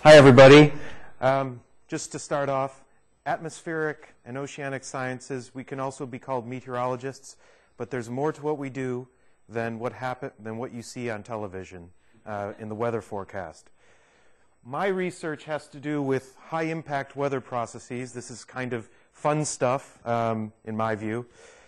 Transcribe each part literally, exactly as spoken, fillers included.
Hi, everybody. Um, just to start off, atmospheric and oceanic sciences, we can also be called meteorologists, but there's more to what we do than what happen, than what you see on television uh, in the weather forecast. My research has to do with high-impact weather processes. This is kind of fun stuff, um, in my view.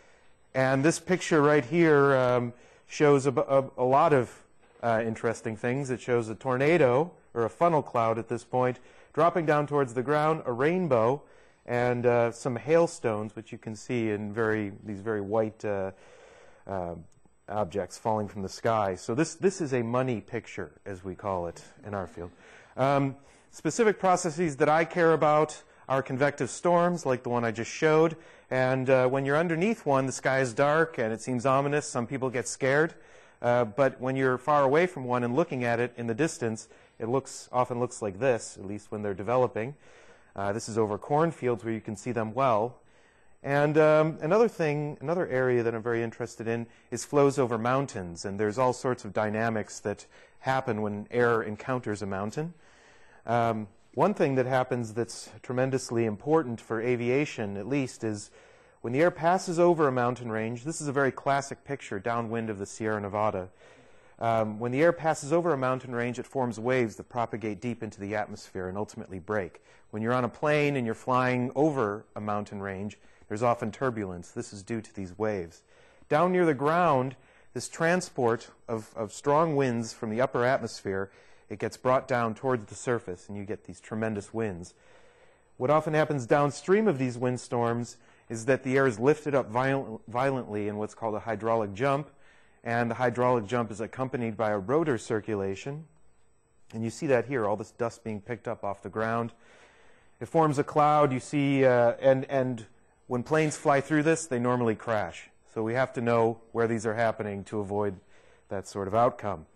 And this picture right here um, shows a, a, a lot of uh, interesting things. It shows a tornado, or a funnel cloud at this point, dropping down towards the ground, a rainbow, and uh, some hailstones, which you can see in very these very white uh, uh, objects falling from the sky. So this, this is a money picture, as we call it in our field. Um, specific processes that I care about are convective storms, like the one I just showed. And uh, when you're underneath one, the sky is dark and it seems ominous. Some people get scared. Uh, but when you're far away from one and looking at it in the distance, it looks often looks like this, at least when they're developing. Uh, this is over cornfields where you can see them well. And um, another thing, another area that I'm very interested in is flows over mountains. And there's all sorts of dynamics that happen when air encounters a mountain. Um, one thing that happens that's tremendously important for aviation, at least, is when the air passes over a mountain range. This is a very classic picture downwind of the Sierra Nevada. Um, when the air passes over a mountain range, it forms waves that propagate deep into the atmosphere and ultimately break. When you're on a plane and you're flying over a mountain range, there's often turbulence. This is due to these waves. Down near the ground, this transport of, of strong winds from the upper atmosphere, it gets brought down towards the surface, and you get these tremendous winds. What often happens downstream of these windstorms is that the air is lifted up violent, violently in what's called a hydraulic jump. And the hydraulic jump is accompanied by a rotor circulation. And you see that here, all this dust being picked up off the ground. It forms a cloud. You see, uh, and, and when planes fly through this, they normally crash. So we have to know where these are happening to avoid that sort of outcome.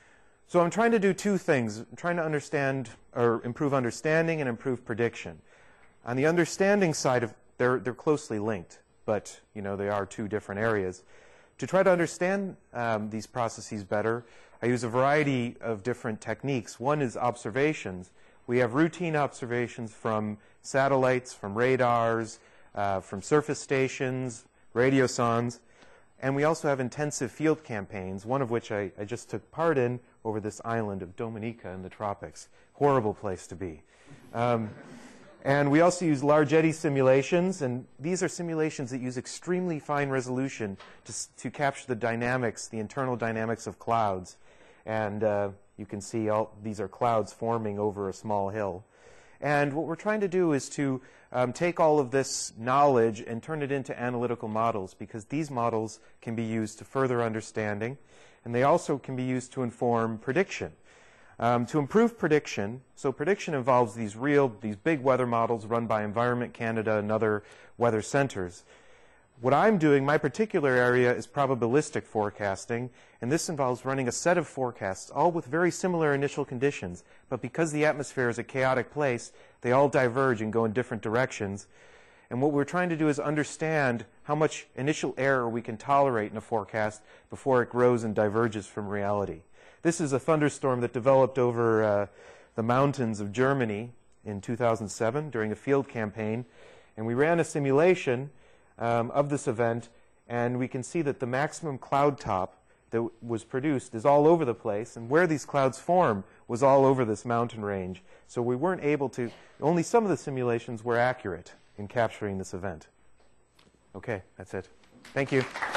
So I'm trying to do two things. I'm trying to understand, or improve understanding and improve prediction. On the understanding side, of, they're, they're closely linked, but you know, they are two different areas. To try to understand um, these processes better, I use a variety of different techniques. One is observations. We have routine observations from satellites, from radars, uh, from surface stations, radiosondes, and we also have intensive field campaigns, one of which I, I just took part in over this island of Dominica in the tropics. Horrible place to be. Um, And we also use large eddy simulations, and these are simulations that use extremely fine resolution to, to capture the dynamics, the internal dynamics of clouds. And uh, you can see all these are clouds forming over a small hill. And what we're trying to do is to um, take all of this knowledge and turn it into analytical models, because these models can be used to further understanding, and they also can be used to inform prediction. Um, to improve prediction, so prediction involves these real, these big weather models run by Environment Canada and other weather centers. What I'm doing, my particular area, is probabilistic forecasting, and this involves running a set of forecasts, all with very similar initial conditions, but because the atmosphere is a chaotic place, they all diverge and go in different directions. And what we're trying to do is understand how much initial error we can tolerate in a forecast before it grows and diverges from reality. This is a thunderstorm that developed over uh, the mountains of Germany in two thousand seven during a field campaign. And we ran a simulation um, of this event, and we can see that the maximum cloud top that was produced is all over the place. And where these clouds form was all over this mountain range. So we weren't able to, only some of the simulations were accurate in capturing this event. Okay, that's it. Thank you.